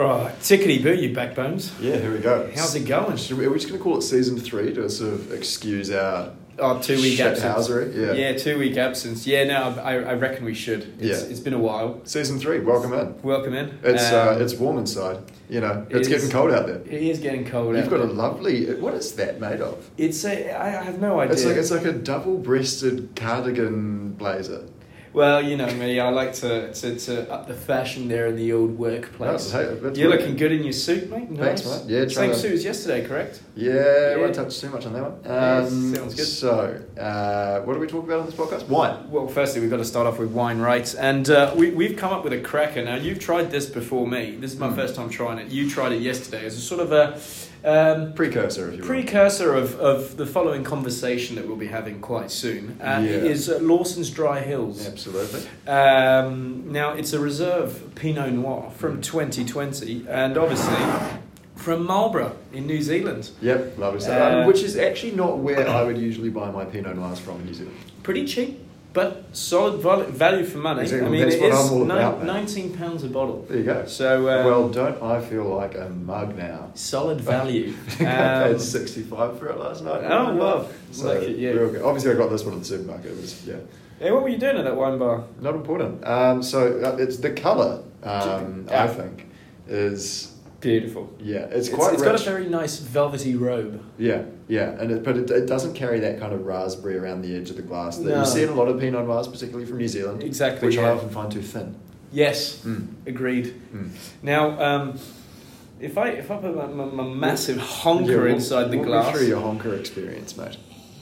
Right, tickety-boo, you backbones. Yeah, here we go. How's it going? Are we just going to call it season 3 to sort of excuse our 2-week absence. shithousery? Yeah, 2-week absence. Yeah, no, I reckon we should. It's been a while. Season 3, welcome in. Welcome in. It's warm inside. You know, it's getting cold out there. It is getting cold out You've got there. a lovely. What is that made of? I have no idea. It's like a double-breasted cardigan blazer. Well, you know me, I like to up the fashion there in the old workplace. You're looking good in your suit, mate. Nice. Thanks, mate. Yeah, Same suit as yesterday, correct? Yeah, I won't touch too much on that one. Sounds good. So, what do we talk about on this podcast? Wine. Well, firstly, we've got to start off with wine, right? And we've come up with a cracker. Now, you've tried this before me. This is my first time trying it. You tried it yesterday. It's a sort of a... precursor, if you will. Precursor of the following conversation that we'll be having quite soon. It is Lawson's Dry Hills. Absolutely. Now, it's a reserve Pinot Noir from 2020, and obviously from Marlborough in New Zealand. Yep, lovely stuff. Which is actually not where I would usually buy my Pinot Noirs from in New Zealand. Pretty cheap, but solid value for money. Exactly. I mean, That's it what is I'm all about, £19 a bottle. There you go. So, well, don't I feel like a mug now? Solid value. I paid $65 for it last night. Oh, well. So, Like it, yeah. real good. Obviously, I got this one at the supermarket. It was, Yeah, what were you doing at that wine bar? not important. It's the colour, I think, is... Beautiful. Yeah, it's It's rich. got a very nice velvety robe. Yeah, but it doesn't carry that kind of raspberry around the edge of the glass that No. you see in a lot of Pinot Noirs, particularly from New Zealand. Exactly, which I yeah. often find too thin. Yes, agreed. Now, if I put my massive honker inside the walk glass, me through your honker experience, mate.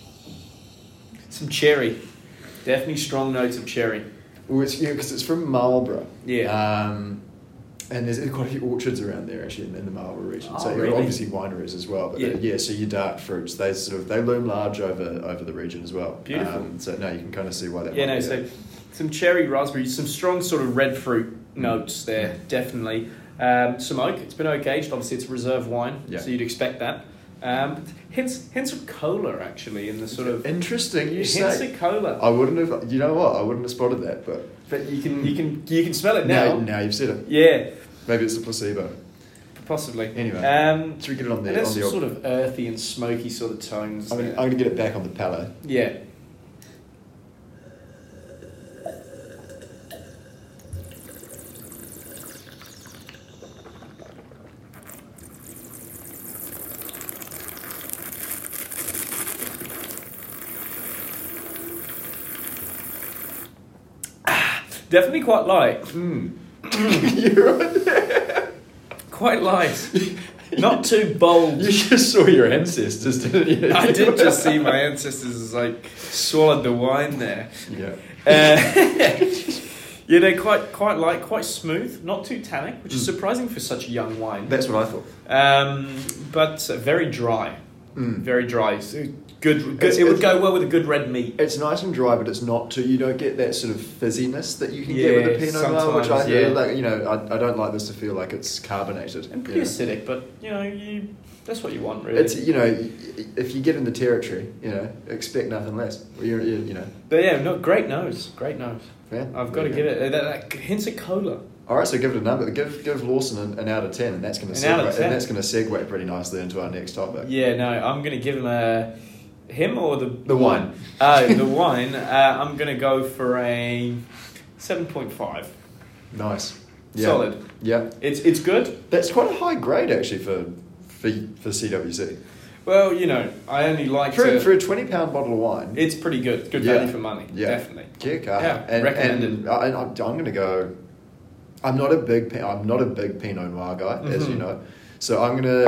some cherry, definitely strong notes of cherry. Well, it's because it's from Marlborough. Yeah. And there's quite a few orchards around there actually in the Marlborough region. Oh, So really? obviously wineries as well. But so your dark fruits, they loom large over the region as well. Beautiful. So now you can kind of see why that. Yeah, might no, be so there. some cherry, raspberry, some strong sort of red fruit notes there, definitely. Some oak, it's been oak aged, obviously it's reserve wine, so you'd expect that. Hints of cola actually in the sort of interesting. You hints say of cola. I wouldn't have. You know what? I wouldn't have spotted that, but You can smell it now. now you've said it. Yeah, Maybe it's a placebo. possibly. Anyway, should we get it on And the there's some old... sort of earthy and smoky sort of tones. I'm there. going to get it back on the palate. Yeah. Definitely quite light. You're right. Quite light. Not too bold. You just saw your ancestors, didn't you? I did just see my ancestors like swallowed the wine there. Yeah. Yeah, they're quite light, quite smooth, not too tannic, which is surprising for such a young wine. That's what I thought. But very dry. Very dry. So good. It's- It would go well with a good red meat. It's nice and dry, but it's not too. You don't get that sort of fizziness that you can get with a Pinot Noir, which I sometimes, yeah. like. I don't like this to feel like it's carbonated. And pretty acidic, but that's what you want, really. It's if you get in the territory, expect nothing less. But yeah, no, great nose. Yeah, I've got to give it that hints of cola. All right, so give it a number. Give Lawson an out of 10, and that's going to segue pretty nicely into our next topic. Yeah, no, I'm going to give him him or the wine. The wine. I'm going to go for a 7.5. Nice, yeah. Solid. Yeah, It's good. that's quite a high grade actually for CWC. Well, I only like For to. a £20 bottle of wine. It's pretty good. Good value for money. Yeah. Definitely. Yeah, recommended. And I'm going to go. I'm not a big Pinot Noir guy, as you know. So I'm gonna.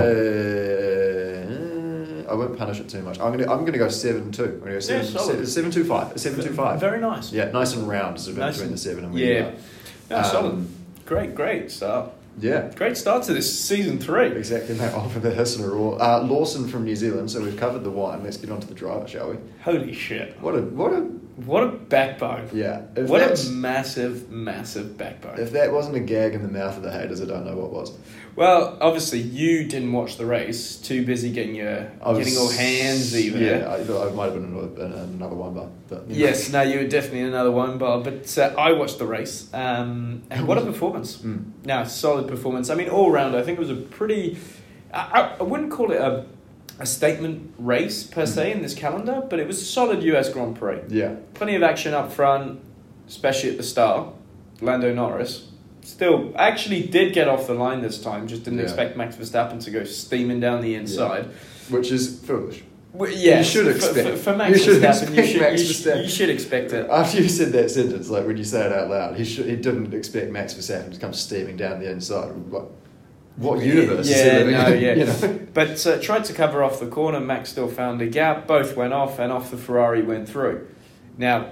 I won't punish it too much. I'm gonna go 7.2. I'm gonna go 7.25. 7.25. Very nice. Yeah, nice and round. Sort of Nice between and- the 7 and Yeah. No, solid. Great start. Yeah. Great start to this season 3. Exactly, mate. Off of the hiss and a roar. Lawson from New Zealand. So we've covered the wine. Let's get on to the driver, shall we? Holy shit. What a What a backbone. Yeah. What a massive, massive backbone. If that wasn't a gag in the mouth of the haters, I don't know what was. Well, obviously, you didn't watch the race. Too busy getting all handsy there. Yeah, I might have been another one bar. But, Yes, no, you were definitely in another one bar. But I watched the race. And what a performance. Now, solid performance. I mean, all round, I think it was a pretty... I wouldn't call it a statement race per se in this calendar, but it was a solid US Grand Prix. Yeah. Plenty of action up front, especially at the start. Lando Norris still actually did get off the line this time, just didn't expect Max Verstappen to go steaming down the inside. Yeah. Which is foolish. Well, yeah, you should expect. For Max Verstappen, you should expect it. After you said that sentence, like when you say it out loud, he didn't expect Max Verstappen to come steaming down the inside. Like, what universe is he living in? Yeah. You know? But tried to cover off the corner. Max still found a gap. Both went off, and off the Ferrari went through. Now,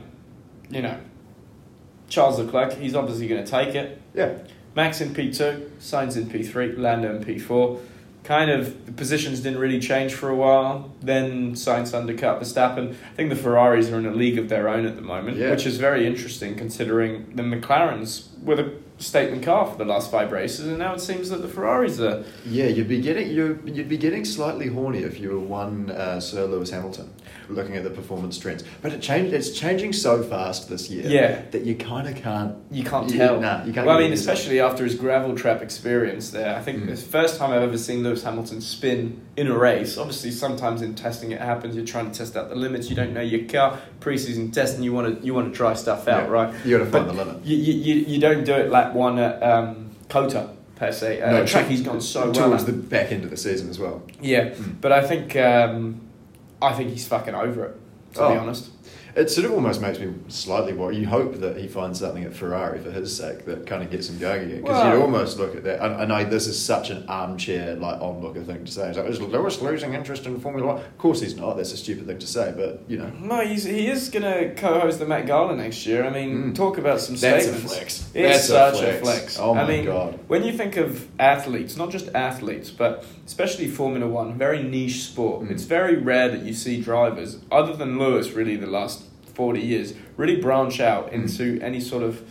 Charles Leclerc, he's obviously going to take it. Yeah. Max in P2, Sainz in P3, Lando in P4. Kind of, the positions didn't really change for a while. Then Sainz undercut Verstappen. I think the Ferraris are in a league of their own at the moment, which is very interesting considering the McLarens were the statement car for the last 5 races, and now it seems that the Ferraris are... Yeah, you'd be getting slightly horny if you were one Sir Lewis Hamilton, looking at the performance trends. But it's changing so fast this year that you kind of can't... You can't tell. You can't. Well, I mean, especially after his gravel trap experience there. I think it's the first time I've ever seen Lewis Hamilton spin in a race. Obviously, sometimes in testing it happens. You're trying to test out the limits. You don't know your car. Pre-season testing, you want to try stuff out, right? You got to find the limit. You don't do it lap 1 at Kota per se. No, track he's gone so well towards the back end of the season as well. Yeah, but I think he's fucking over it. To be honest. It sort of almost makes me slightly worried. You hope that he finds something at Ferrari for his sake that kind of gets him going again. Because you'd almost look at that. I know this is such an armchair, onlooker thing to say. It's like, is Lewis losing interest in Formula One? Of course he's not. That's a stupid thing to say, but, No, he is going to co-host the Met Gala next year. I mean, talk about some statements. That's a flex. It's such a flex. Oh my God. When you think of athletes, not just athletes, but especially Formula One, very niche sport, it's very rare that you see drivers, other than Lewis really the last 40 years, really branch out into any sort of...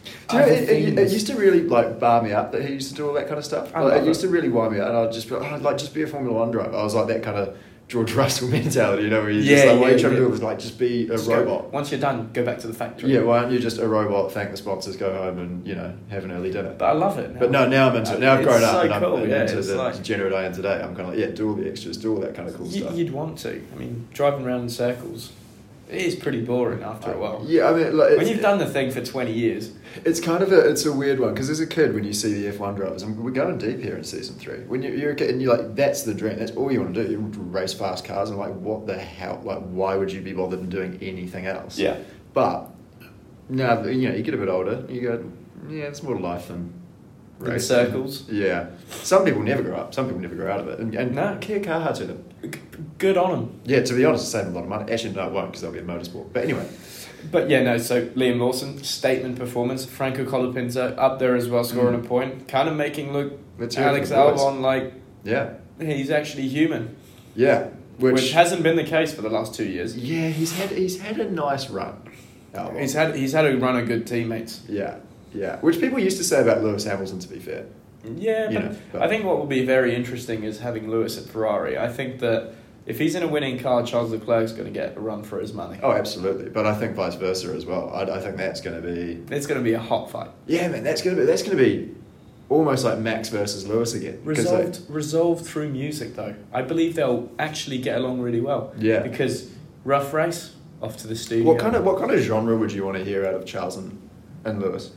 it used to really bar me up that he used to do all that kind of stuff. It used to really wind me out, and I'd just be like, just be a Formula One driver. I was like that kind of George Russell mentality, where you're just like, what are you trying to do with this? Just be a robot. Once you're done, go back to the factory. Yeah, why aren't you just a robot, thank the sponsors, go home and, have an early dinner? But I love it now. But no, now I'm into it. Now I've grown up and I'm into the degenerate I am today. I'm kind of do all the extras, do all that kind of cool stuff. You'd want to. I mean, driving around in circles... It is pretty boring after a while. Yeah, I mean, when you've done the thing for 20 years, it's kind of it's a weird one because as a kid, when you see the F1 drivers, and we're going deep here in season 3. When you're a kid and you're like, that's the dream. That's all you want to do. You want to race fast cars, and what the hell? Why would you be bothered in doing anything else? Yeah. But now, you get a bit older, you go, it's more to life than racing. Circles. Yeah. Some people never grow up. Some people never grow out of it, and no, care car hard to them. Good on them. Yeah, to be honest, save a lot of money. Actually, no, it won't because they'll be in motorsport. But anyway. But so Liam Lawson, statement performance. Franco Colapinto up there as well, scoring a point. Kind of making look Alex Albon he's actually human. Yeah. Which hasn't been the case for the last 2 years. Yeah, he's had a nice run. Albon. He's had a run of good teammates. Yeah. Yeah. Which people used to say about Lewis Hamilton, to be fair. Yeah, but I think what will be very interesting is having Lewis at Ferrari. I think that if he's in a winning car, Charles Leclerc's going to get a run for his money. Oh, absolutely. But I think vice versa as well. I think that's going to be... It's going to be a hot fight. Yeah, man, that's going to be almost like Max versus Lewis again. Resolved through music, though. I believe they'll actually get along really well. Yeah. Because rough race, off to the studio. What kind of genre would you want to hear out of Charles and Lewis?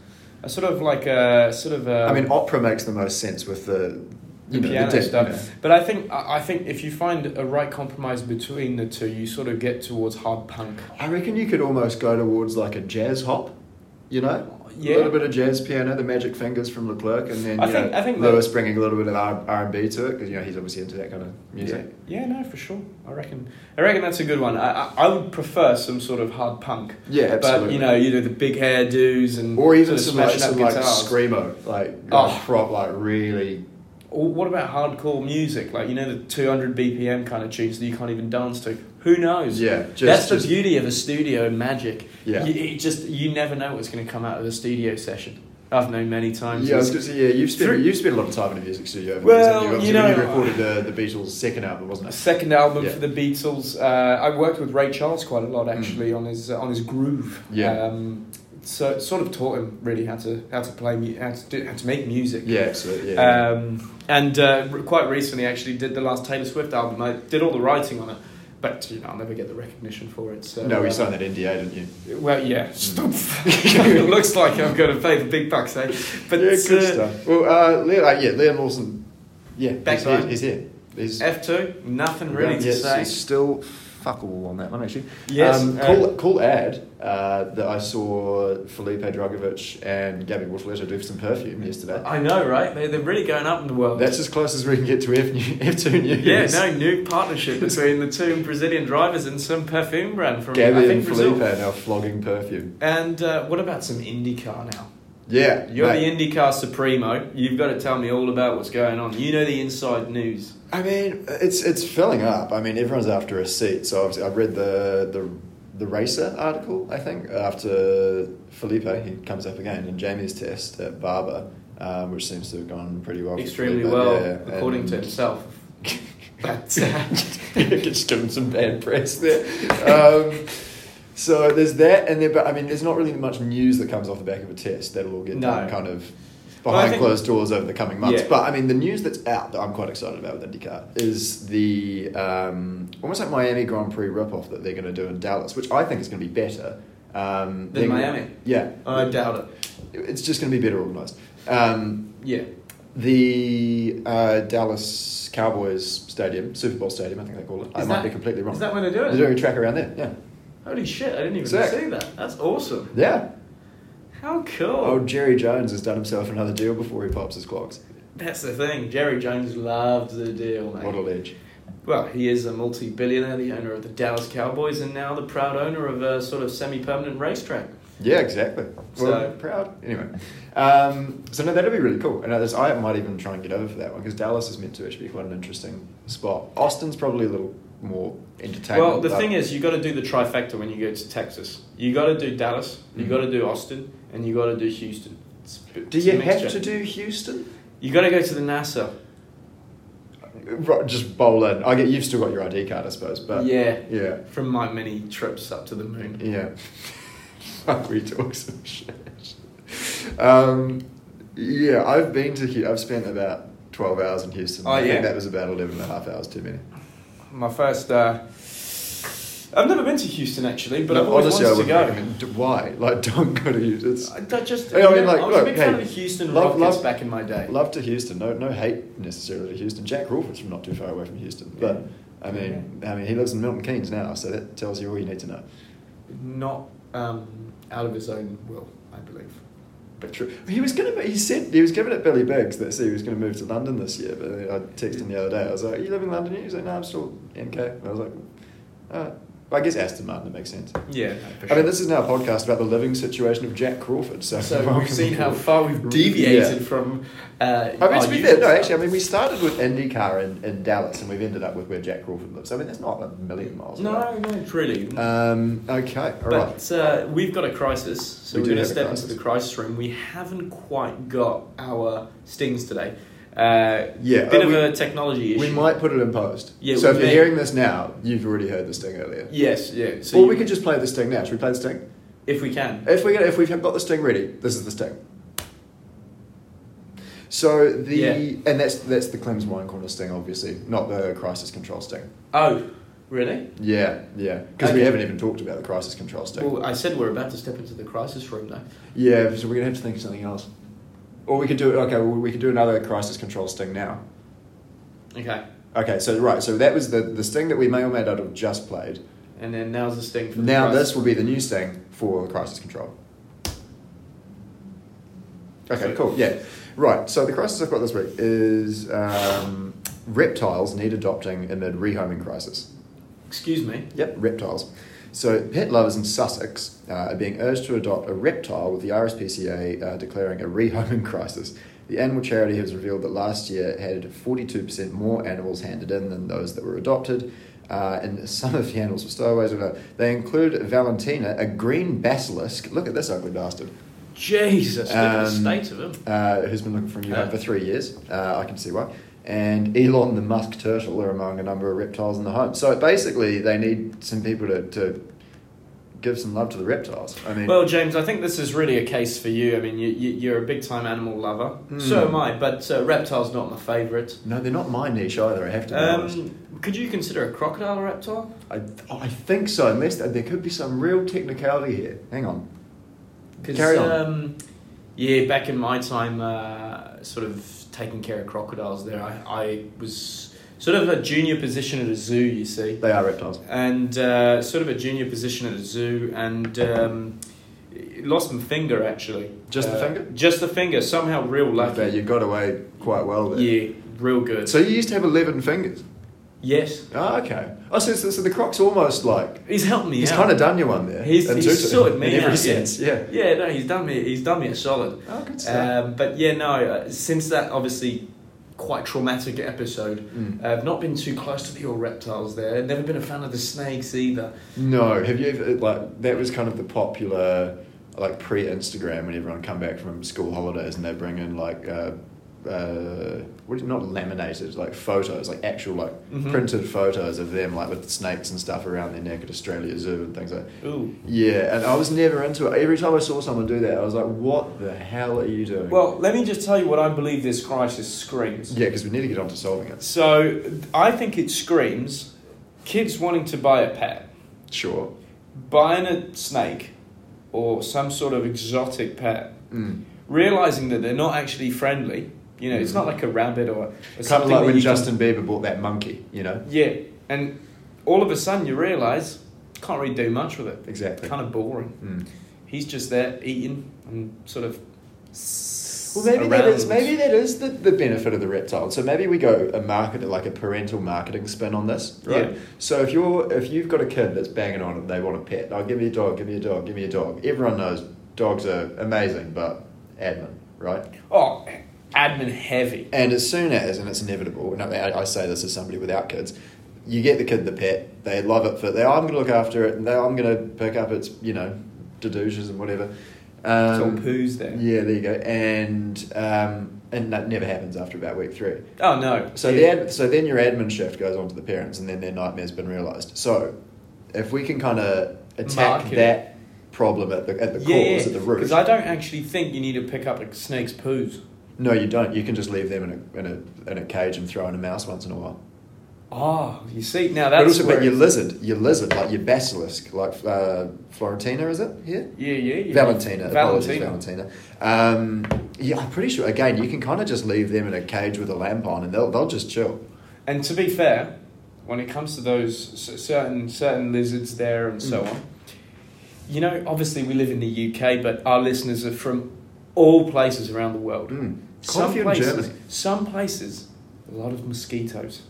I mean, opera makes the most sense with the piano stuff. But I think if you find a right compromise between the two, you sort of get towards hard punk. I reckon you could almost go towards like a jazz hop, Yeah. A little bit of jazz piano, the magic fingers from Leclerc, and then I think Lewis bringing a little bit of R&B to it because he's obviously into that kind of music. Yeah, no, for sure. I reckon that's a good one. I would prefer some sort of hard punk. Yeah, absolutely. But the big hairdos and or even some screamo, prop really. Or what about hardcore music? The 200 BPM kind of tunes that you can't even dance to. Who knows? Yeah, that's the beauty of a studio and magic. Yeah, you never know what's going to come out of a studio session. I've known many times. Yeah, I was going to say, you've spent a lot of time in a music studio. Well, you recorded the Beatles' second album, wasn't it? Second album for the Beatles. I worked with Ray Charles quite a lot actually on his Groove. Yeah. So it sort of taught him really how to play, how to make music. Yeah, absolutely. Yeah. And quite recently, actually, did the last Taylor Swift album. I did all the writing on it. But I'll never get the recognition for it. So no, you signed that NDA, didn't you? Well, yeah. Stop. It looks like I'm going to pay the big bucks, eh? But yeah, good stuff. Well, Liam Lawson. Yeah, he's here. He's F2. Nothing really to say. He's still fuck all on that one actually. Yes. Cool ad that I saw Felipe Dragovic and Gabby Bortoleto do for some perfume yesterday. I know, right? They're really going up in the world. That's as close as we can get to F2 news. Yeah, no, new partnership between the two Brazilian drivers and some perfume brand from Gabby and Felipe are now flogging perfume. And what about some IndyCar now? Yeah. You're the IndyCar Supremo. You've got to tell me all about what's going on. You know the inside news. I mean, it's filling up. I mean, everyone's after a seat. So obviously, I've read the Racer article, I think, after Felipe, he comes up again in Jamie's test at Barber, which seems to have gone pretty well. Extremely well, according to himself. But just giving some bad press there. So there's that, and but I mean, there's not really much news that comes off the back of a test. That'll all get done kind of behind closed doors over the coming months. Yeah. But I mean, the news that's out that I'm quite excited about with IndyCar is the almost like Miami Grand Prix ripoff that they're going to do in Dallas, which I think is going to be better than Miami. Yeah, I doubt it. It's just going to be better organised. Yeah. The Dallas Cowboys Stadium, Super Bowl Stadium, I think they call it. I might be completely wrong. Is that where they're doing it? They're doing a track around there, yeah. Holy shit, I didn't even see that. That's awesome. Yeah. How cool. Oh, Jerry Jones has done himself another deal before he pops his clogs. That's the thing. Jerry Jones loves the deal, mate. What a ledge. Well, he is a multi-billionaire, the owner of the Dallas Cowboys, and now the proud owner of a sort of semi-permanent racetrack. Yeah, exactly. Well, proud. Anyway. So no, that'll be really cool. And I might even try and get over for that one, because Dallas is meant to actually be quite an interesting spot. Austin's probably a little more entertaining. Well, the thing is, you got to do the trifecta when you go to Texas. You got to do Dallas, you got to do Austin, and you got to do Houston. Do you have to do Houston? You got to go to the NASA. Right, just bowl in. You've still got your ID card, I suppose. But yeah. From my many trips up to the moon. Yeah. We talk some shit. Yeah, I've spent about 12 hours in Houston. I think that was about 11 and a half hours too many. My first... I've never been to Houston, actually, but I've always wanted to go. Why? Like, don't go to Houston. I was a big fan of the Houston Rockets back in my day. Love to Houston. No hate necessarily to Houston. Jack Crawford's from not too far away from Houston. But, I mean, he lives in Milton Keynes now, so that tells you all you need to know. Not out of his own will, I believe. But true. He said he was giving it Billy Biggs that he was going to move to London this year. But I texted him the other day. I was like, "Are you living in London?" He was like, "No, I'm still NK." And I was like, I guess Aston Martin, that makes sense. Yeah, I mean, this is now a podcast about the living situation of Jack Crawford. So we've seen how far we've deviated from. I mean, to be fair, actually, we started with IndyCar in Dallas, and we've ended up with where Jack Crawford lives. I mean, that's not a million miles away. No, truly. Okay, all right. But we've got a crisis, so we're going to step into the crisis room. We haven't quite got our stings today. Bit of a technology issue. We might put it in post. Yeah, so if you're hearing this now, you've already heard the sting earlier. Yes, yeah. So we could just play the sting now. Should we play the sting? If we can. If we've got the sting ready, this is the sting. So and that's the Clem's Wine Corner sting, obviously, not the crisis control sting. Oh, really? Yeah. Because we haven't even talked about the crisis control sting. Well, I said we're about to step into the crisis room, though. Yeah, so we're gonna have to think of something else. Or we could do another crisis control sting now. Okay, so that was the sting that we may or may not have just played. And then now's the sting for this will be the new sting for crisis control. Okay, cool, yeah. Right, so the crisis I've got this week is reptiles need adopting amid rehoming crisis. Excuse me? Yep, reptiles. So pet lovers in Sussex are being urged to adopt a reptile, with the RSPCA declaring a rehoming crisis. The animal charity has revealed that last year it had 42% more animals handed in than those that were adopted. and some of the animals were stowaways. They include Valentina, a green basilisk. Look at this ugly bastard. Jesus, look at the state of him. Who's been looking for a new home for 3 years. I can see why. And Elon the musk turtle are among a number of reptiles in the home. So basically, they need some people to give some love to the reptiles. I mean, well, James, I think this is really a case for you. I mean, you're a big time animal lover. So am I, but reptiles not my favourite. No, they're not my niche either. I have to be honest. Could you consider a crocodile a reptile? I think so, unless there could be some real technicality here. Hang on. Carry on. Yeah, back in my time, sort of taking care of crocodiles there, I was sort of a junior position at a zoo, you see. They are reptiles. And sort of a junior position at a zoo, and lost my finger, actually. Just the finger? Just the finger, somehow real lucky. You got away quite well there. Yeah, real good. So you used to have 11 fingers? Yes. Oh, okay. Oh, so the croc's almost like... He's helped me out. He's kind of done you one there. He's sorted me out. In every sense, yeah. Yeah, no, he's done me a solid. Oh, good stuff. But yeah, no, since that obviously quite traumatic episode, I've not been too close to the all reptiles there. Never been a fan of the snakes either. No. Have you ever, like, that was kind of the popular, like, pre-Instagram when everyone come back from school holidays and they bring in, like... not laminated, like photos, like actual printed photos of them, like with snakes and stuff around their neck at Australia Zoo and things like that. Ooh. Yeah, and I was never into it. Every time I saw someone do that, I was like, what the hell are you doing? Well, let me just tell you what I believe this crisis screams. Yeah, because we need to get on to solving it. So, I think it screams kids wanting to buy a pet. Sure. Buying a snake or some sort of exotic pet. Realising that they're not actually friendly. You know, it's not like a rabbit or kind something. of like when Justin Bieber bought that monkey, you know? Yeah, and all of a sudden you realise, can't really do much with it. Exactly. Kind of boring. He's just there eating and sort of... Well, maybe that is the benefit of the reptile. So maybe we go like a parental marketing spin on this, right? Yeah. So if you've got a kid that's banging on and they want a pet, give me a dog, give me a dog, give me a dog. Everyone knows dogs are amazing, but admin, right? Oh, admin heavy. And as soon as, and it's inevitable, and I say this as somebody without kids, you get the kid the pet, they love it I'm going to look after it, and I'm going to pick up its, dedusions and whatever. It's all poos there. Yeah, there you go. And that never happens after about week 3. Oh, no. So then your admin shift goes on to the parents, and then their nightmare's been realised. So if we can kind of attack that problem at the cause, at the root. Because I don't actually think you need to pick up a snake's poos. No, you don't. You can just leave them in a cage and throw in a mouse once in a while. Oh, you see, now that's... But your lizard, like your basilisk, like Florentina, is it here? Yeah. Valentina. Yeah, I'm pretty sure, again, you can kind of just leave them in a cage with a lamp on and they'll just chill. And to be fair, when it comes to those certain lizards there and so on, obviously we live in the UK, but our listeners are from all places around the world. Some places, a lot of mosquitoes.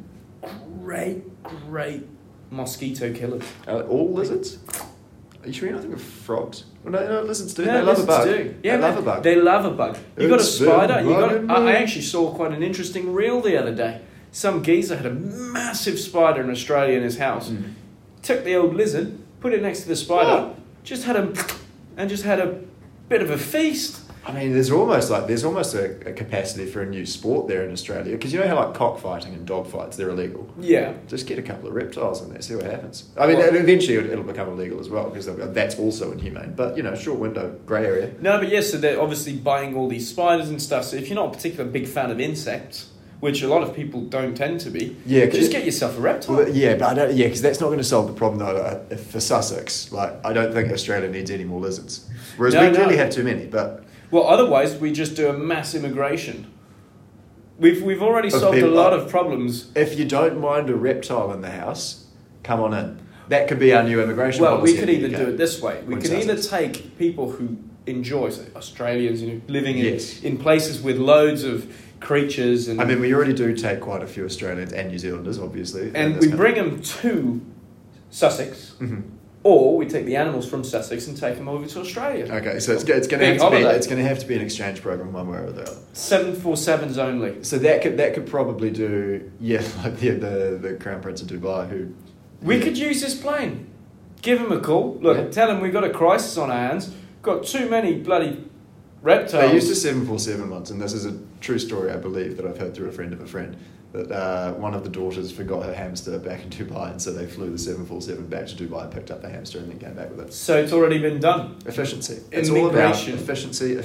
Great mosquito killers. All lizards? Are you sure you're not thinking of frogs? Well, no, lizards do. No, they love a bug. Yeah, they love a bug. They love a bug. You got a spider. I actually saw quite an interesting reel the other day. Some geezer had a massive spider in Australia in his house. Took the old lizard, put it next to the spider, just had a bit of a feast. I mean, there's almost a capacity for a new sport there in Australia, because you know how like cockfighting and dog fights, they're illegal. Yeah. Just get a couple of reptiles in there, see what happens. I mean, eventually it'll become illegal as well, because that's also inhumane. But short window, grey area. No, but yes, so they're obviously buying all these spiders and stuff. So if you're not a particular big fan of insects, which a lot of people don't tend to be, just get yourself a reptile. Well, because that's not going to solve the problem though. For Sussex, I don't think Australia needs any more lizards. Whereas we clearly have too many, but. Well, otherwise we just do a mass immigration. We've already solved a lot of problems. If you don't mind a reptile in the house, come on in. That could be our new immigration policy. Well, we could either do it this way. We could either take people who enjoy, say, Australians, living in places with loads of creatures. And I mean, we already do take quite a few Australians and New Zealanders, obviously. And we bring them to Sussex. or we take the animals from Sussex and take them over to Australia. Okay, so it's going to have to be an exchange program one way or the other. 747s only. So that could probably do like the Crown Prince of Dubai who. We could use this plane. Give him a call. Look, tell him we've got a crisis on our hands. Got too many bloody reptiles. They used a 747 once, and this is a true story, I believe, that I've heard through a friend of a friend. That one of the daughters forgot her hamster back in Dubai, and so they flew the 747 back to Dubai and picked up the hamster and then came back with it. So it's already been done. Efficiency. It's all about efficiency.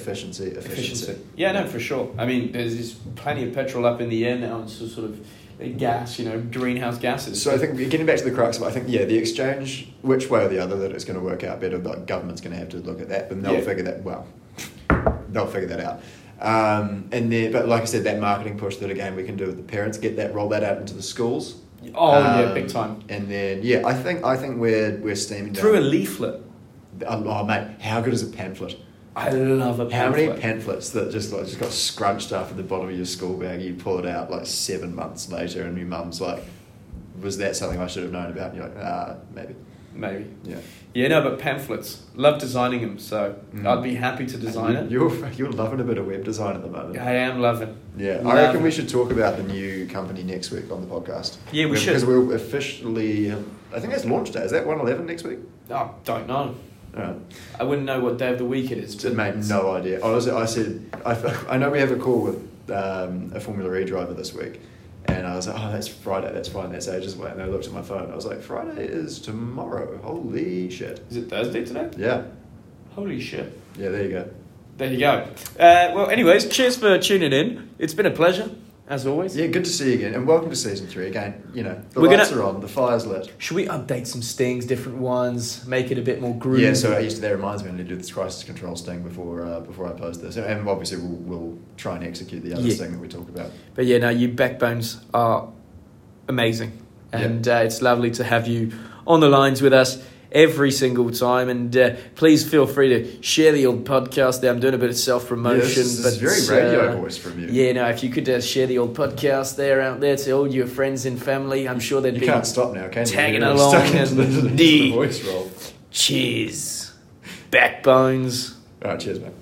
Yeah, no, for sure. I mean, there's plenty of petrol up in the air now. It's sort of gas, greenhouse gases. So I think, getting back to the crux of it, I think, the exchange, which way or the other, that it's going to work out better. The government's going to have to look at that, but they'll figure that, they'll figure that out. And then, but like I said, that marketing push that again we can do with the parents, roll that out into the schools. Oh, big time. And then I think we're steaming through down. A leaflet. Oh mate, how good is a pamphlet? I love a pamphlet. How many pamphlets that just got scrunched up at the bottom of your school bag? You pull it out like 7 months later, and your mum's like, "Was that something I should have known about?" And you're like, maybe. Yeah, no, but pamphlets. Love designing them, so I'd be happy to design it. You're loving a bit of web design at the moment. I am loving. Yeah, I reckon we should talk about the new company next week on the podcast. Yeah, we should. Because we're officially, I think that's launch day. Is that 1/11 next week? Oh, don't know. Right. I wouldn't know what day of the week it is. Mate, no idea. Honestly, I know we have a call with a Formula E driver this week. And I was like, that's Friday, that's fine, that's ages away. And I looked at my phone, I was like, Friday is tomorrow. Holy shit. Is it Thursday today? Yeah. Holy shit. Yeah, there you go. There you go. Well, anyways, cheers for tuning in. It's been a pleasure, as always. Yeah, good to see you again. And welcome to Season 3 again. The lights are on, the fire's lit. Should we update some stings, different ones, make it a bit more groovy? Yeah, so that reminds me, I need to do this crisis control sting before I post this. And obviously we'll try and execute the other sting that we talk about. But yeah, no, you backbones are amazing. And it's lovely to have you on the lines with us every single time, and please feel free to share the old podcast there. I'm doing a bit of self-promotion. Yeah, this is very radio voice from you. Yeah, no, if you could share the old podcast out there to all your friends and family, I'm sure they'd be... You can't stop now, can you? Tagging along and the voice roll. Cheers. Backbones. All right, cheers, mate.